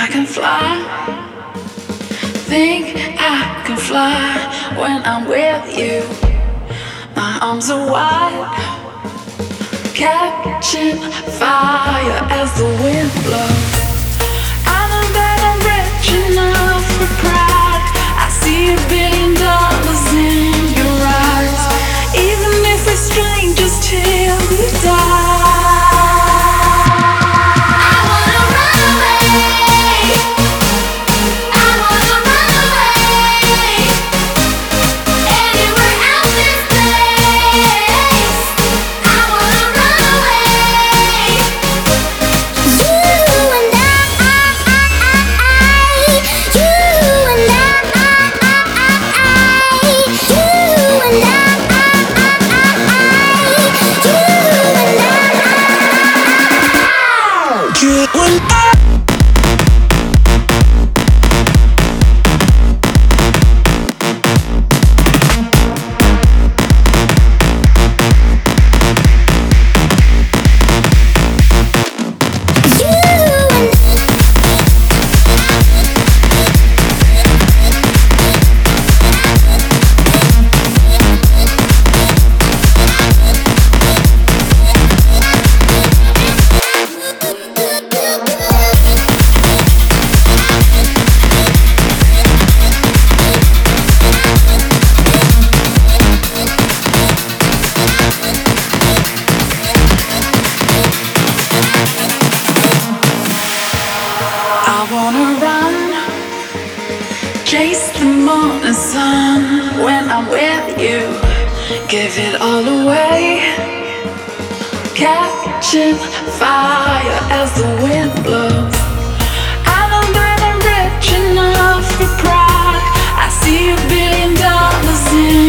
can fly. Think I can fly when I'm with you. My arms are wide, catching fire as the wind blows. I know that I'm rich enough for pride. I see $1 billion in your eyes. Even if we're strangers till we die. Chase the morning sun when I'm with you. Give it all away. Catching fire as the wind blows. I know that I'm rich enough for pride. I see $1 billion in